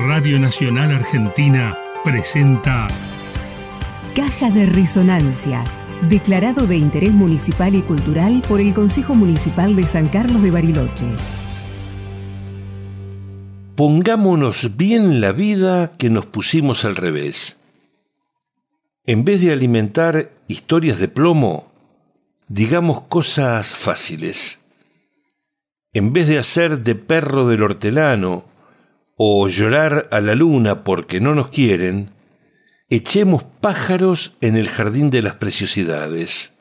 Radio Nacional Argentina presenta Caja de Resonancia, declarado de interés municipal y cultural por el Consejo Municipal de San Carlos de Bariloche. Pongámonos bien la vida que nos pusimos al revés. En vez de alimentar historias de plomo, digamos cosas fáciles. En vez de hacer de perro del hortelano o llorar a la luna porque no nos quieren, echemos pájaros en el jardín de las preciosidades.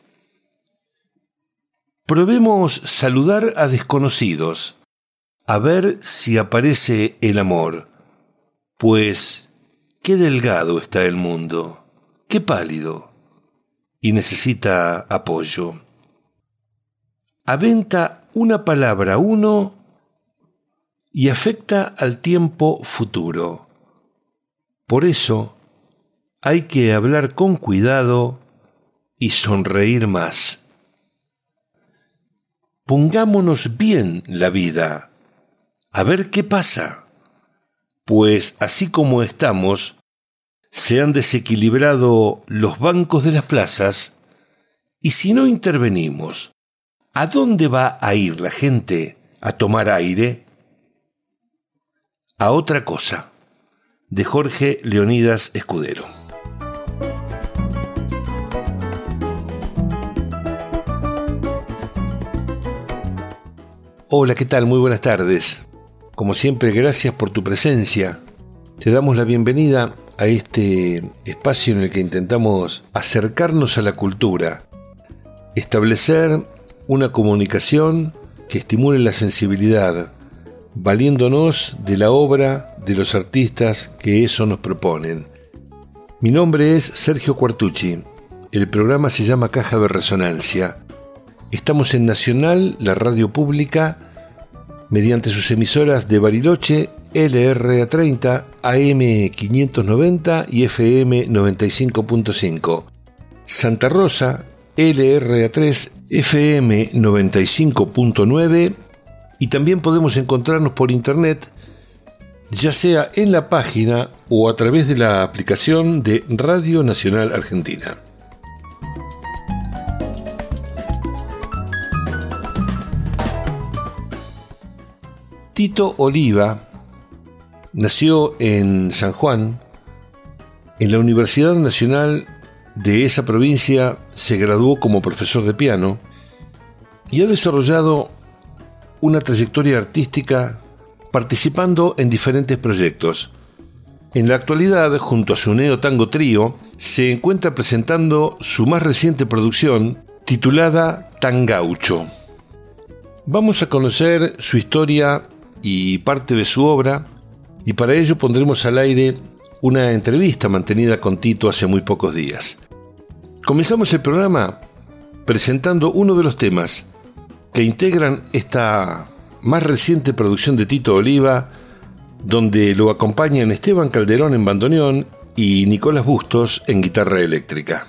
Probemos saludar a desconocidos, a ver si aparece el amor, pues qué delgado está el mundo, qué pálido, y necesita apoyo. Aventa una palabra uno y afecta al tiempo futuro. Por eso hay que hablar con cuidado y sonreír más. Pongámonos bien la vida, a ver qué pasa, pues así como estamos, se han desequilibrado los bancos de las plazas, y si no intervenimos, ¿a dónde va a ir la gente a tomar aire? A otra cosa, de Jorge Leonidas Escudero. Hola, ¿qué tal? Muy buenas tardes. Como siempre, gracias por tu presencia. Te damos la bienvenida a este espacio en el que intentamos acercarnos a la cultura, establecer una comunicación que estimule la sensibilidad, valiéndonos de la obra de los artistas que eso nos proponen. Mi nombre es Sergio Quartucci. El programa se llama Caja de Resonancia. Estamos en Nacional, la radio pública, mediante sus emisoras de Bariloche, LRA30, AM590 y FM 95.5. Santa Rosa, LRA3, FM 95.9, y también podemos encontrarnos por internet, ya sea en la página o a través de la aplicación de Radio Nacional Argentina. Tito Oliva nació en San Juan. En la Universidad Nacional de esa provincia se graduó como profesor de piano y ha desarrollado una trayectoria artística participando en diferentes proyectos. En la actualidad, junto a su Neo Tango Trío, se encuentra presentando su más reciente producción titulada Tangaucho. Vamos a conocer su historia y parte de su obra, y para ello pondremos al aire una entrevista mantenida con Tito hace muy pocos días. Comenzamos el programa presentando uno de los temas que integran esta más reciente producción de Tito Oliva, donde lo acompañan Esteban Calderón en bandoneón y Nicolás Bustos en guitarra eléctrica.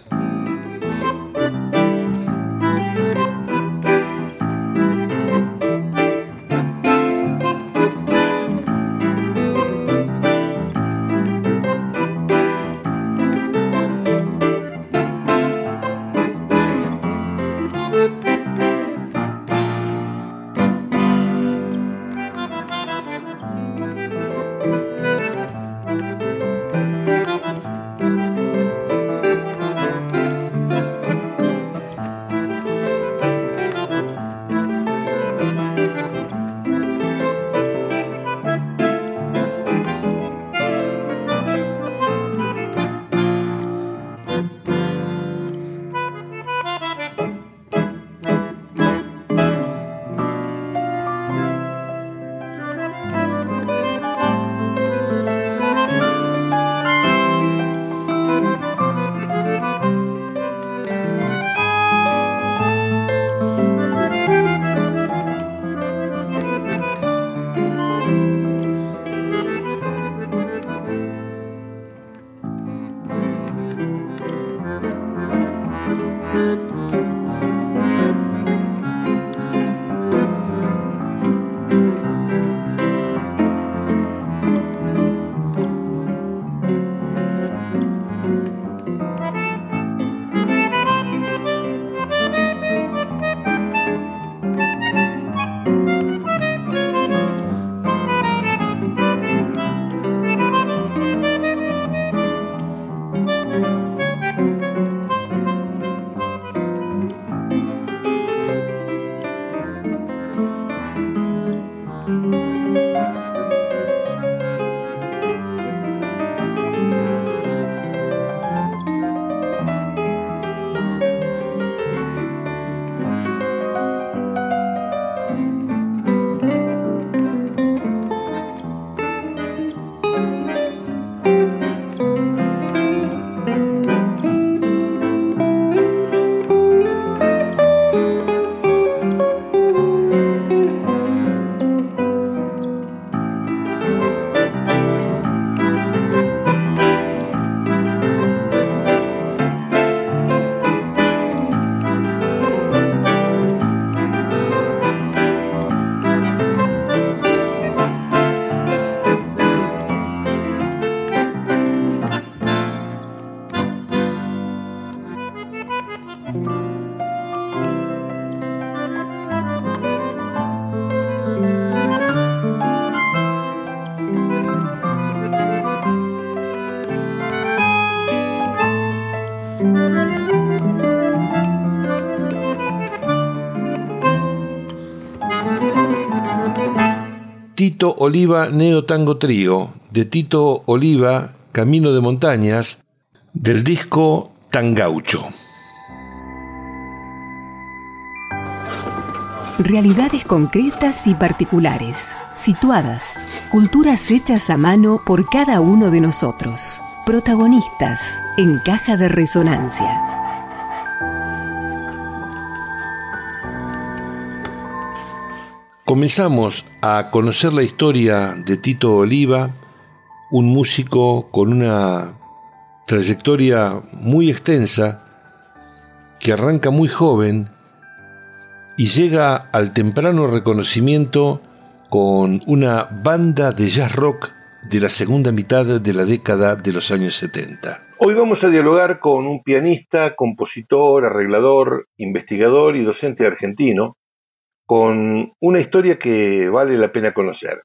Tito Oliva Neo Tango Trío, de Tito Oliva Camino de Montañas, del disco Tangaucho. Realidades concretas y particulares, situadas, culturas hechas a mano por cada uno de nosotros, protagonistas en Caja de Resonancia. Comenzamos a conocer la historia de Tito Oliva, un músico con una trayectoria muy extensa, que arranca muy joven y llega al temprano reconocimiento con una banda de jazz rock de la segunda mitad de la década de los años 70. Hoy vamos a dialogar con un pianista, compositor, arreglador, investigador y docente argentino, con una historia que vale la pena conocer.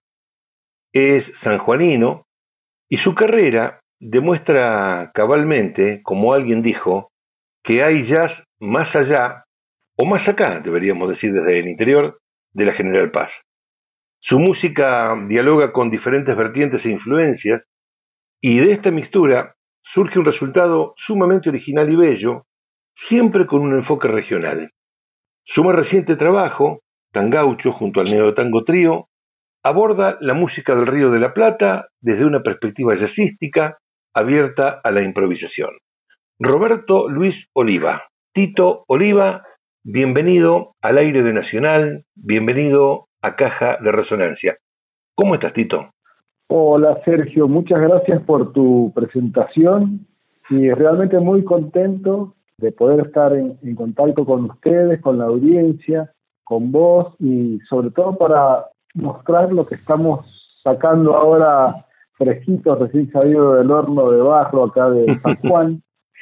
Es sanjuanino y su carrera demuestra cabalmente, como alguien dijo, que hay jazz más allá, o más acá, deberíamos decir desde el interior, de la General Paz. Su música dialoga con diferentes vertientes e influencias, y de esta mixtura surge un resultado sumamente original y bello, siempre con un enfoque regional. Su más reciente trabajo, Tangaucho, junto al Neo Tango Trío, aborda la música del Río de la Plata desde una perspectiva jazzística abierta a la improvisación. Roberto Luis Oliva, Tito Oliva, bienvenido al aire de Nacional, bienvenido a Caja de Resonancia. ¿Cómo estás, Tito? Hola, Sergio, muchas gracias por tu presentación y realmente muy contento de poder estar en contacto con ustedes, con la audiencia, con vos y sobre todo para mostrar lo que estamos sacando ahora fresquito, recién salido del horno de barro acá de San Juan.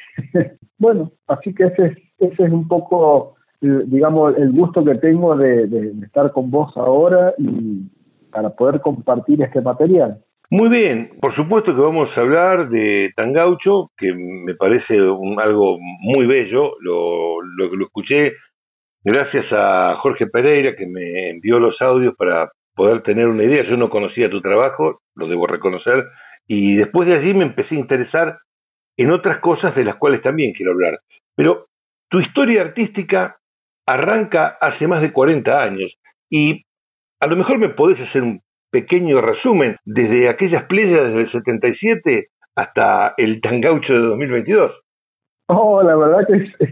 Bueno, así que ese es un poco, digamos, el gusto que tengo de estar con vos ahora y para poder compartir este material. Muy bien, por supuesto que vamos a hablar de Tangaucho, que me parece algo muy bello, lo escuché gracias a Jorge Pereira, que me envió los audios para poder tener una idea. Yo no conocía tu trabajo, lo debo reconocer, y después de allí me empecé a interesar en otras cosas de las cuales también quiero hablar. Pero tu historia artística arranca hace más de 40 años, y a lo mejor me podés hacer un pequeño resumen desde aquellas playas del 77 hasta el Tangaucho de 2022. Oh, la verdad que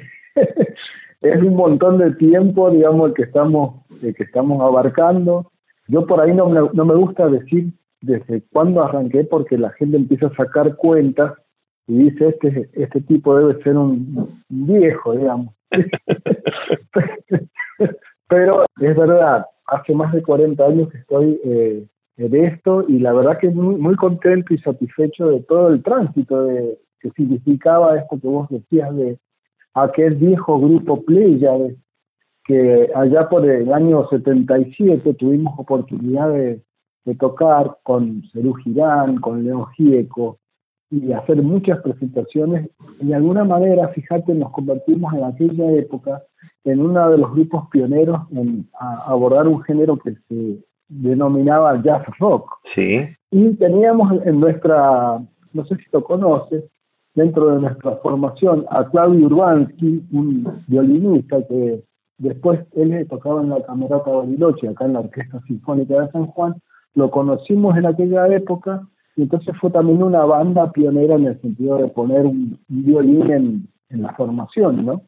es un montón de tiempo, digamos, el que estamos abarcando. Yo por ahí no me gusta decir desde cuándo arranqué, porque la gente empieza a sacar cuentas y dice, este tipo debe ser un viejo, digamos. Pero es verdad, hace más de 40 años que estoy de esto, y la verdad que muy, muy contento y satisfecho de todo el tránsito que significaba esto que vos decías de aquel viejo grupo Pléyades, que allá por el año 77 tuvimos oportunidad de tocar con Serú Girán, con León Gieco, y hacer muchas presentaciones. Y de alguna manera, fíjate, nos convertimos en aquella época en uno de los grupos pioneros en abordar un género que se denominaba jazz rock. Sí. Y teníamos en nuestra, no sé si lo conoces, dentro de nuestra formación a Claudio Urbanski, un violinista que después él tocaba en la Camerata Bariloche, acá en la Orquesta Sinfónica de San Juan. Lo conocimos en aquella época, y entonces fue también una banda pionera en el sentido de poner un violín en la formación, ¿no?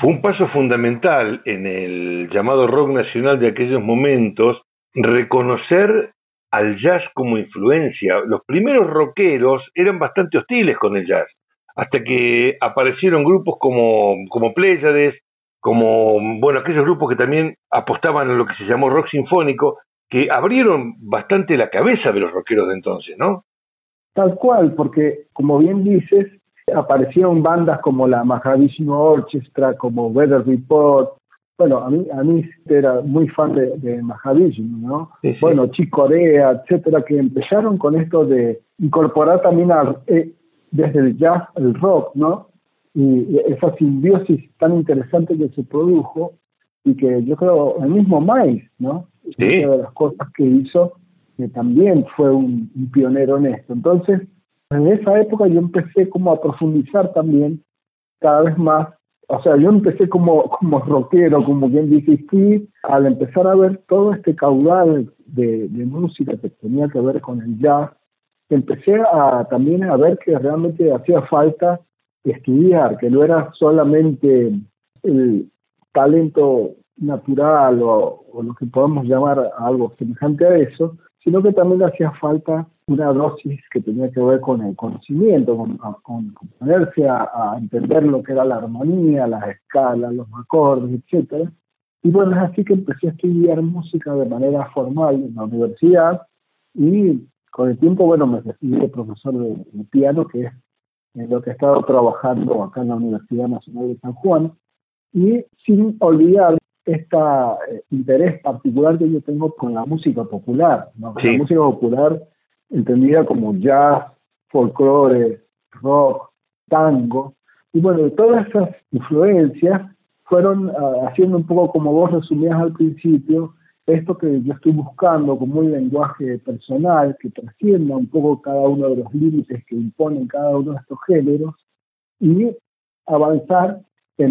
fue un paso fundamental en el llamado rock nacional de aquellos momentos, reconocer al jazz como influencia. Los primeros rockeros eran bastante hostiles con el jazz, hasta que aparecieron grupos como Pléyades, aquellos grupos que también apostaban a lo que se llamó rock sinfónico, que abrieron bastante la cabeza de los rockeros de entonces, ¿no? Tal cual, porque como bien dices, aparecieron bandas como la Mahavishnu Orchestra, como Weather Report. Bueno, a mí era muy fan de Mahavishnu, ¿no? Sí, sí. Bueno, Chick Corea, etcétera, que empezaron con esto de incorporar también desde el jazz el rock, ¿no? Y esa simbiosis tan interesante que se produjo, y que yo creo el mismo Miles, ¿no? Sí. Una de las cosas que hizo, que también fue un pionero en esto. Entonces, en esa época yo empecé como a profundizar también cada vez más. O sea, yo empecé como rockero, como quien dice, y fui al empezar a ver todo este caudal de música que tenía que ver con el jazz, empecé también a ver que realmente hacía falta estudiar, que no era solamente el talento natural o lo que podemos llamar algo semejante a eso, sino que también hacía falta una dosis que tenía que ver con el conocimiento, con ponerse a entender lo que era la armonía, las escalas, los acordes, etcétera. Y bueno, es así que empecé a estudiar música de manera formal en la universidad, y con el tiempo, bueno, me recibí de profesor de piano, que es en lo que he estado trabajando acá en la Universidad Nacional de San Juan, y sin olvidar este interés particular que yo tengo con la música popular, ¿no? Sí. La música popular entendida como jazz, folclore, rock, tango, y bueno, todas esas influencias fueron haciendo un poco, como vos resumías al principio, esto que yo estoy buscando como un lenguaje personal que trascienda un poco cada uno de los límites que imponen cada uno de estos géneros, y avanzar en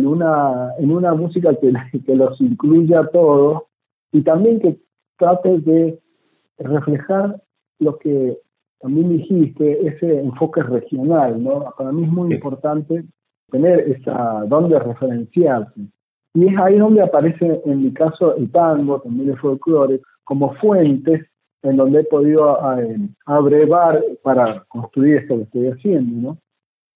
una música que los incluya a todos, y también que trate de reflejar lo que también dijiste, ese enfoque regional, ¿no? Para mí es muy importante tener donde referenciarse. Y es ahí donde aparece, en mi caso, el tango, también el folclore, como fuentes en donde he podido abrevar para construir esto que estoy haciendo, ¿no?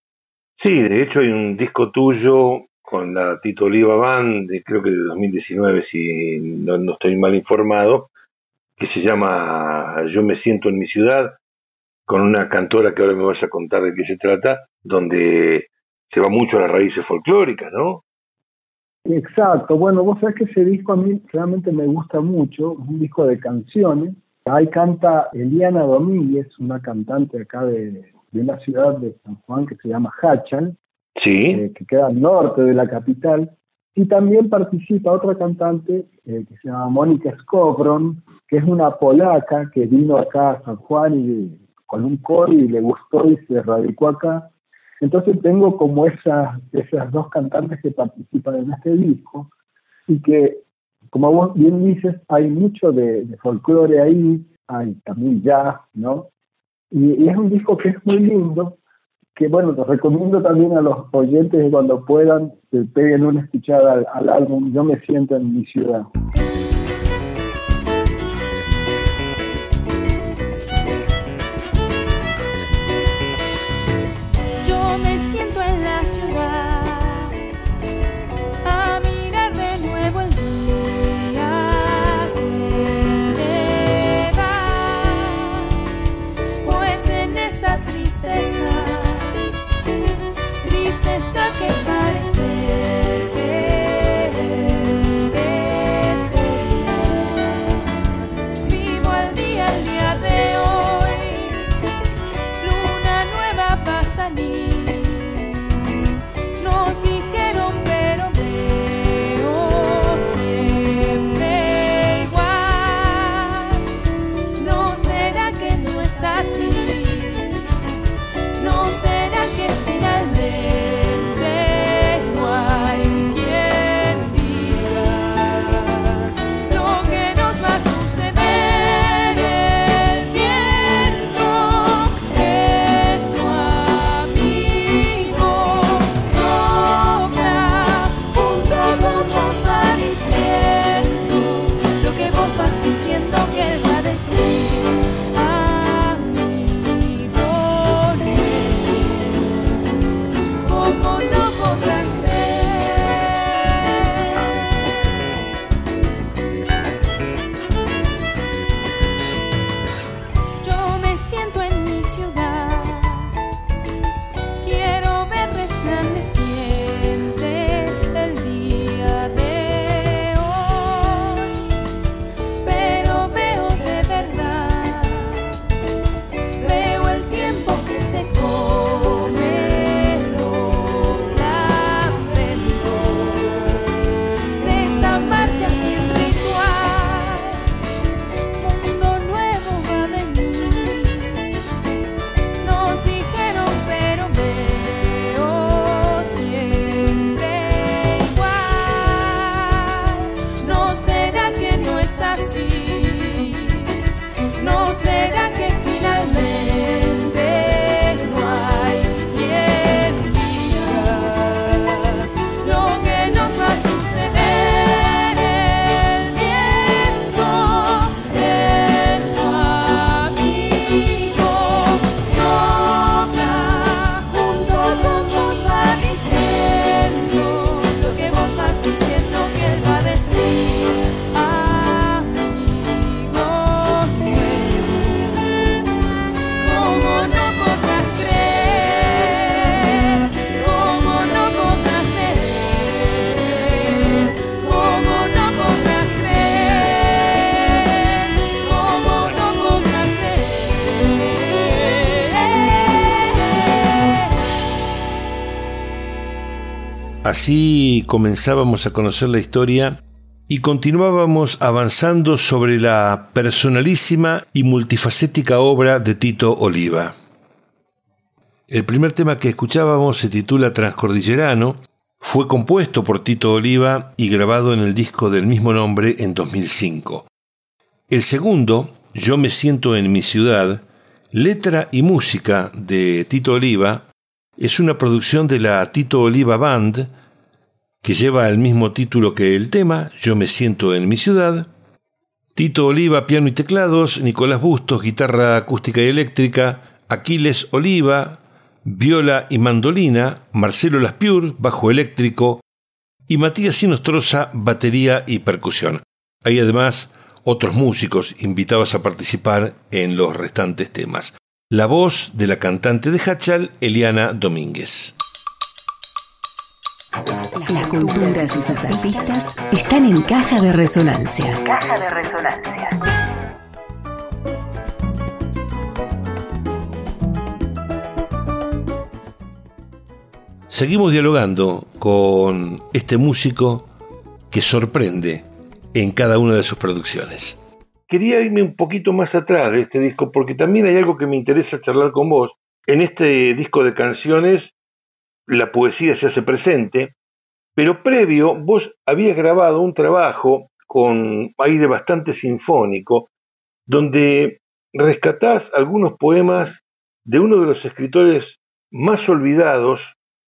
Sí, de hecho hay un disco tuyo con la Tito Oliva Band, creo que de 2019, si no estoy mal informado, que se llama Yo me siento en mi ciudad, con una cantora que ahora me vas a contar de qué se trata, donde se va mucho a las raíces folclóricas, ¿no? Exacto. Bueno, vos sabés que ese disco a mí realmente me gusta mucho, es un disco de canciones. Ahí canta Eliana Domínguez, una cantante acá de una ciudad de San Juan que se llama Hachal, sí, que queda al norte de la capital, y también participa otra cantante que se llama Mónica Skowron, que es una polaca que vino acá a San Juan con un coro y le gustó y se radicó acá. Entonces tengo como esas dos cantantes que participan en este disco, y que, como vos bien dices, hay mucho de folclore ahí, hay también jazz, ¿no? Y es un disco que es muy lindo, que bueno, te recomiendo también a los oyentes que cuando puedan se peguen una escuchada al álbum Yo me siento en mi ciudad. Que parece que es eterna. Vivo al día de hoy, luna nueva va a salir. Nos dijeron pero veo siempre igual. ¿No será que no es así? ¿No será que finalmente Así comenzábamos a conocer la historia y continuábamos avanzando sobre la personalísima y multifacética obra de Tito Oliva. El primer tema que escuchábamos se titula Transcordillerano, fue compuesto por Tito Oliva y grabado en el disco del mismo nombre en 2005. El segundo, Yo me siento en mi ciudad, letra y música de Tito Oliva, es una producción de la Tito Oliva Band, que lleva el mismo título que el tema, Yo me siento en mi ciudad. Tito Oliva, piano y teclados, Nicolás Bustos, guitarra acústica y eléctrica, Aquiles Oliva, viola y mandolina, Marcelo Laspiur, bajo eléctrico, y Matías Sinostroza, batería y percusión. Hay además otros músicos invitados a participar en los restantes temas. La voz de la cantante de Hachal, Eliana Domínguez. Las culturas y sus artistas están en Caja de Resonancia. Caja de Resonancia. Seguimos dialogando con este músico que sorprende en cada una de sus producciones. Quería irme un poquito más atrás de este disco porque también hay algo que me interesa charlar con vos. En este disco de canciones la poesía se hace presente, pero previo vos habías grabado un trabajo con aire bastante sinfónico donde rescatás algunos poemas de uno de los escritores más olvidados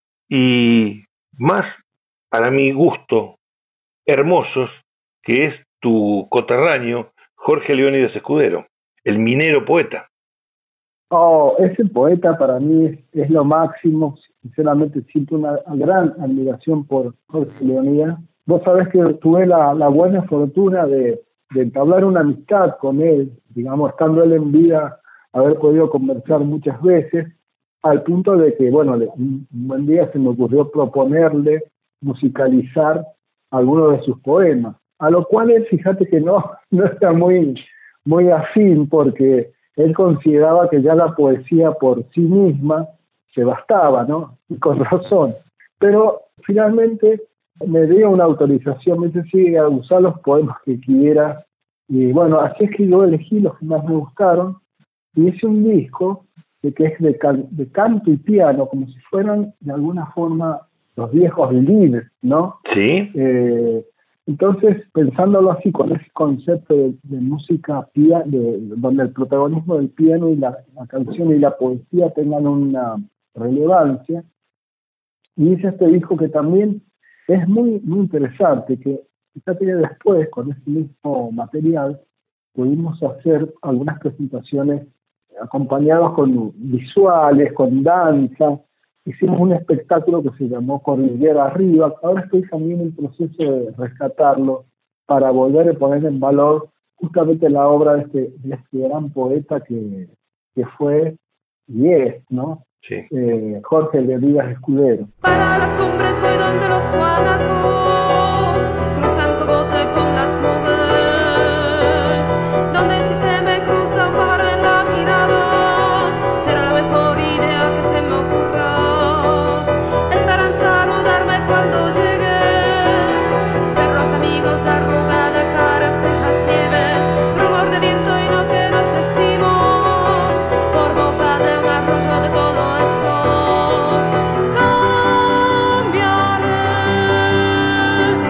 y más, para mi gusto, hermosos, que es tu coterráneo Jorge Leónidas Escudero, el minero poeta. Oh, ese poeta para mí es lo máximo. Sinceramente siento una gran admiración por Jorge Leónidas. Vos sabés que tuve la buena fortuna de entablar una amistad con él, digamos, estando él en vida, haber podido conversar muchas veces, al punto de que, bueno, un buen día se me ocurrió proponerle musicalizar algunos de sus poemas, a lo cual él, fíjate que no está muy afín, porque él consideraba que ya la poesía por sí misma se bastaba, ¿no? Y con razón. Pero finalmente me dio una autorización, me dice, sí, a usar los poemas que quieras. Y bueno, así es que yo elegí los que más me gustaron y hice un disco que es de canto y piano, como si fueran de alguna forma los viejos leads, ¿no? Sí. Entonces, pensándolo así, con ese concepto de música donde el protagonismo del piano y la canción y la poesía tengan una relevancia, y hice este disco que también es muy, muy interesante, que fíjate que después, con ese mismo material, pudimos hacer algunas presentaciones acompañados con visuales, con danza. Hicimos un espectáculo que se llamó Cordillera Arriba. Ahora estoy también en proceso de rescatarlo para volver a poner en valor justamente la obra de este gran poeta que fue y es, ¿no? Sí. Jorge Leónidas Escudero. Para las cumbres voy donde los guanacos cruzan cogote con las nubes, donde si se me cruza un pájaro en la mirada, será la mejor idea que se me ocurra. Estarán saludarme cuando llegue, ser los amigos de arrugada cara, cejas, nieve, rumor de viento y lo que nos decimos por boca de un arroyo de todo eso. Cambiaré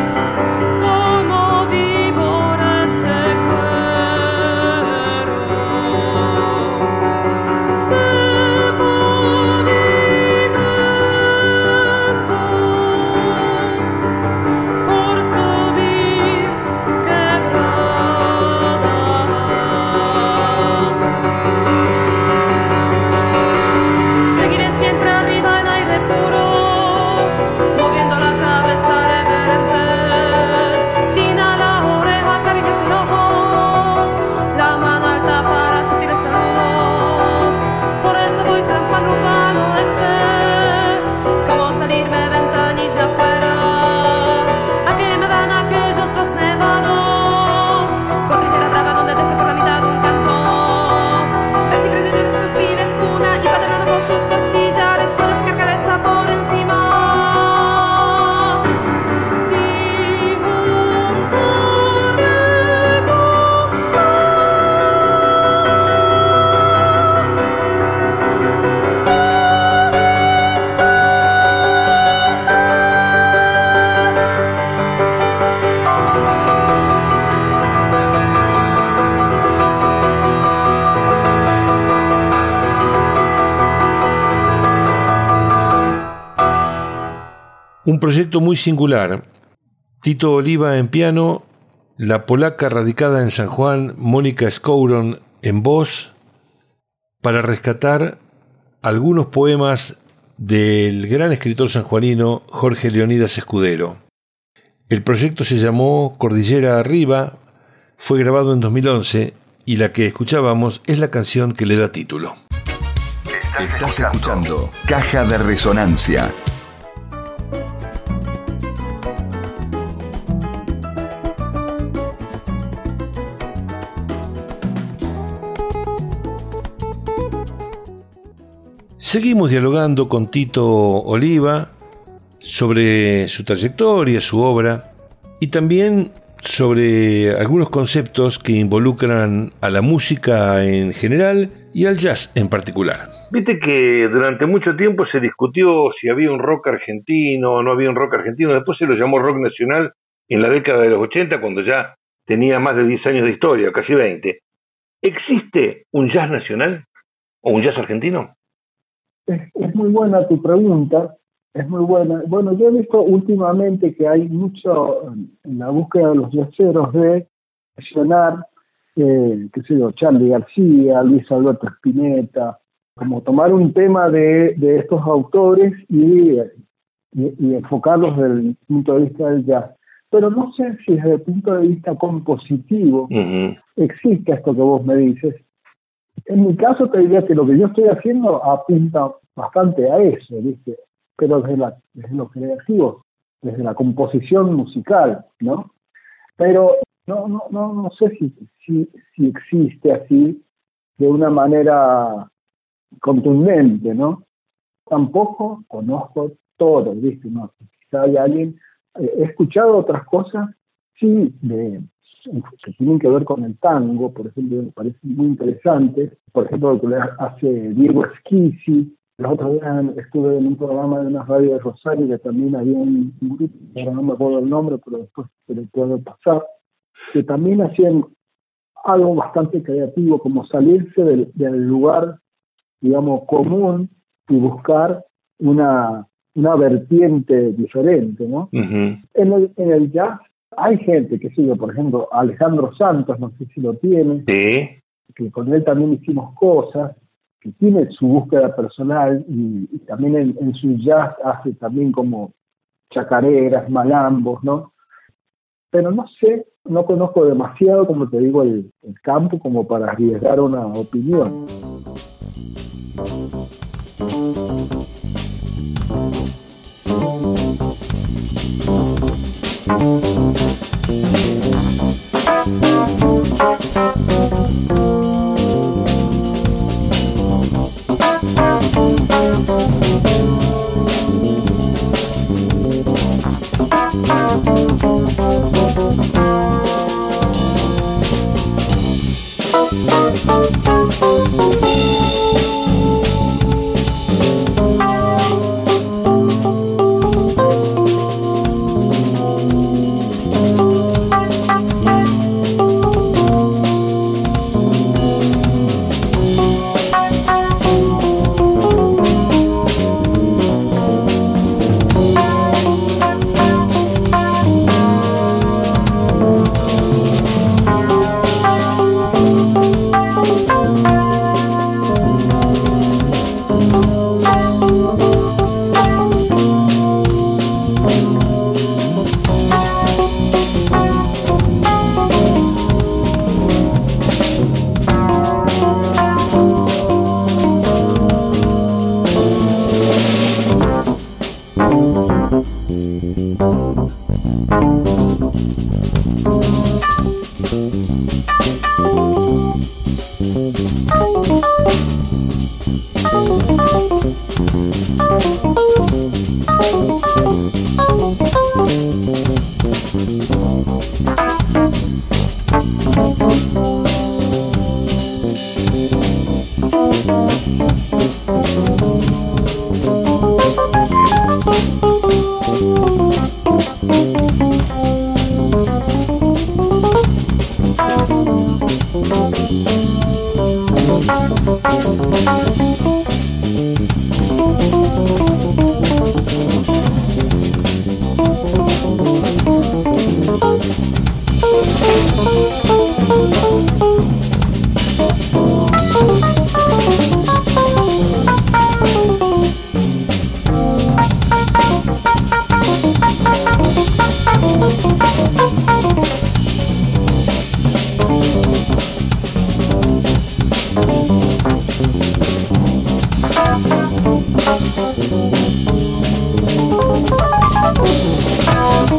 Un proyecto muy singular. Tito Oliva en piano, la polaca radicada en San Juan, Mónica Skowron en voz, para rescatar algunos poemas del gran escritor sanjuanino Jorge Leonidas Escudero. El proyecto se llamó Cordillera Arriba, fue grabado en 2011 y la que escuchábamos es la canción que le da título. Estás escuchando Caja de Resonancia. Seguimos dialogando con Tito Oliva sobre su trayectoria, su obra y también sobre algunos conceptos que involucran a la música en general y al jazz en particular. Viste que durante mucho tiempo se discutió si había un rock argentino o no había un rock argentino. Después se lo llamó rock nacional en la década de los 80, cuando ya tenía más de 10 años de historia, casi 20. ¿Existe un jazz nacional o un jazz argentino? Es muy buena tu pregunta, es muy buena. Bueno, yo he visto últimamente que hay mucho en la búsqueda de los jazzeros de mencionar, qué sé yo, Charly García, Luis Alberto Spinetta, como tomar un tema de estos autores y enfocarlos desde el punto de vista del jazz. Pero no sé si desde el punto de vista compositivo existe esto que vos me dices. En mi caso te diría que lo que yo estoy haciendo apunta bastante a eso, ¿viste? Pero desde lo creativo, desde la composición musical, ¿no? Pero no sé si existe así de una manera contundente, ¿no? Tampoco conozco todo, ¿viste? No, quizá hay alguien, he escuchado otras cosas, sí, que tienen que ver con el tango, por ejemplo, me parece muy interesante. Por ejemplo, lo que hace Diego Schisi. Los otros días estuve en un programa de una radio de Rosario que también había un grupo, ahora no me acuerdo el nombre, pero después te lo puedo pasar, que también hacían algo bastante creativo, como salirse del lugar, digamos, común y buscar una vertiente diferente, ¿no? En el jazz hay gente, que sigue, por ejemplo, Alejandro Santos, no sé si lo tiene, sí, que con él también hicimos cosas, que tiene su búsqueda personal y también en su jazz hace también como chacareras, malambos, ¿no? Pero no sé, no conozco demasiado, como te digo, el campo como para arriesgar una opinión.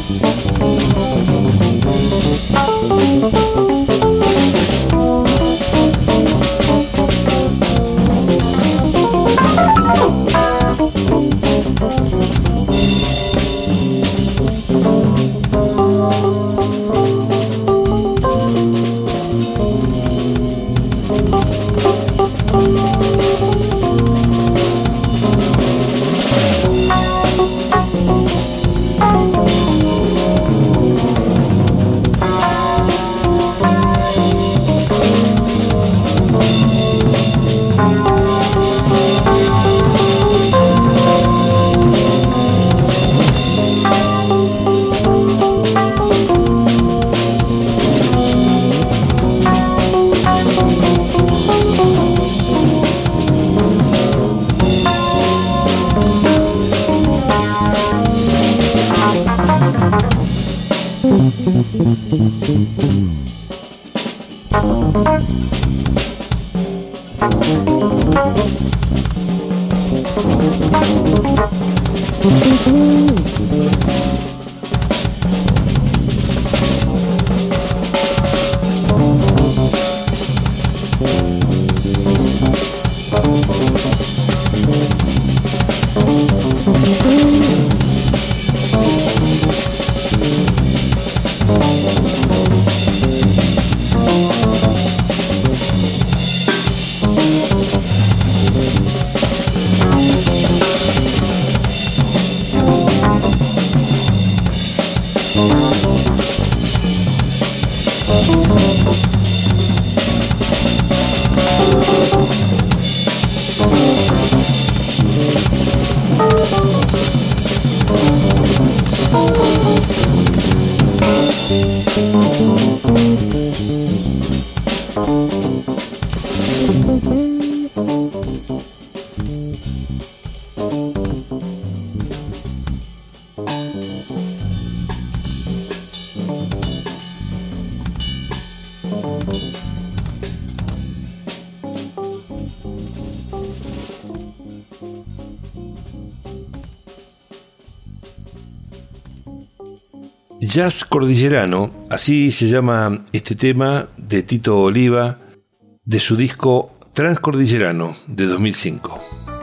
Jazz cordillerano, así se llama este tema de Tito Oliva, de su disco Transcordillerano de 2005.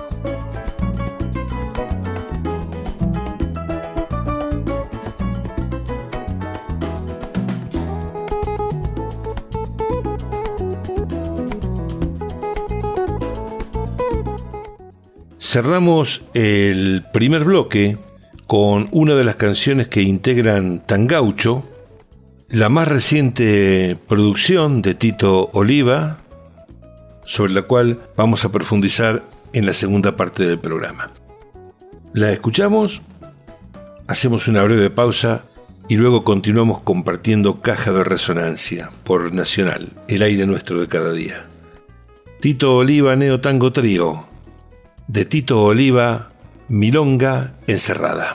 Cerramos el primer bloque con una de las canciones que integran Tangaucho, la más reciente producción de Tito Oliva, sobre la cual vamos a profundizar en la segunda parte del programa. La escuchamos, hacemos una breve pausa y luego continuamos compartiendo Caja de Resonancia por Nacional, el aire nuestro de cada día. Tito Oliva Neo Tango Trío, de Tito Oliva, Milonga Encerrada.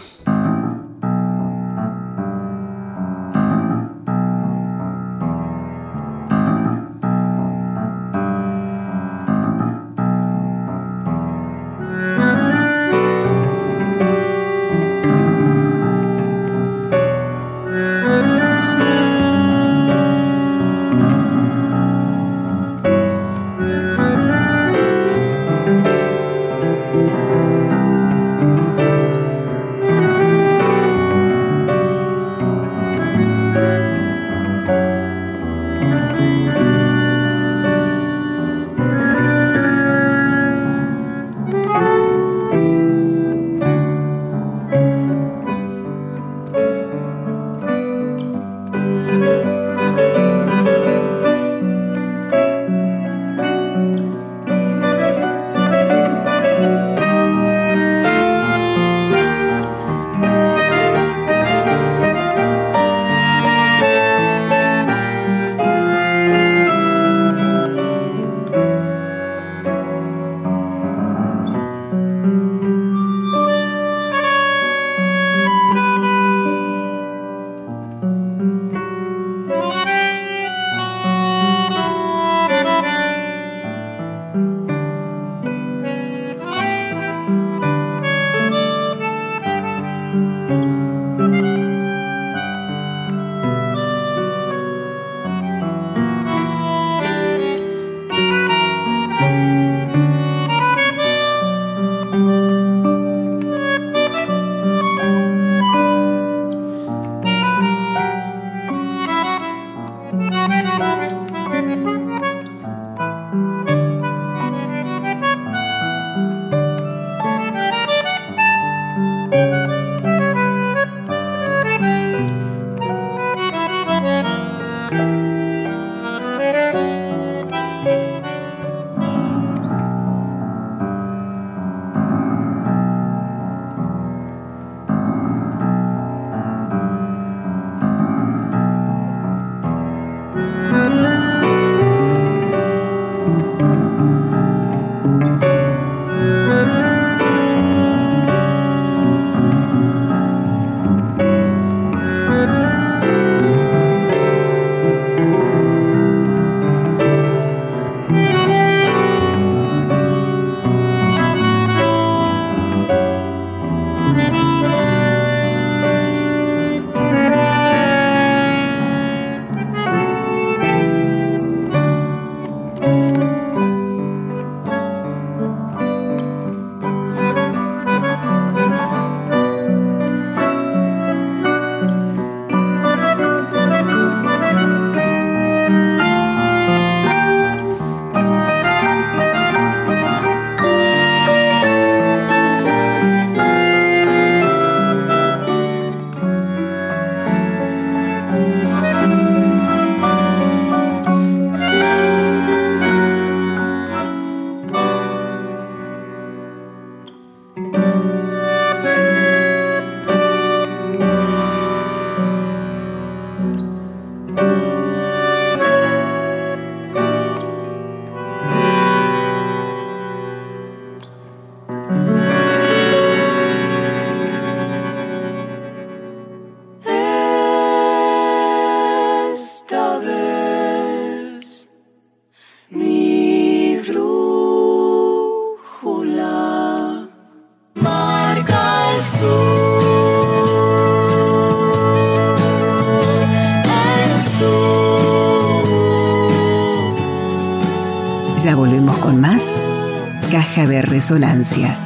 Ya volvemos con más Caja de Resonancia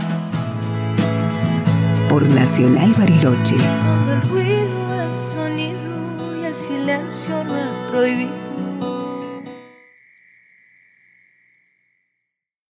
por Nacional Bariloche. Donde el ruido es sonido y el silencio no es prohibido.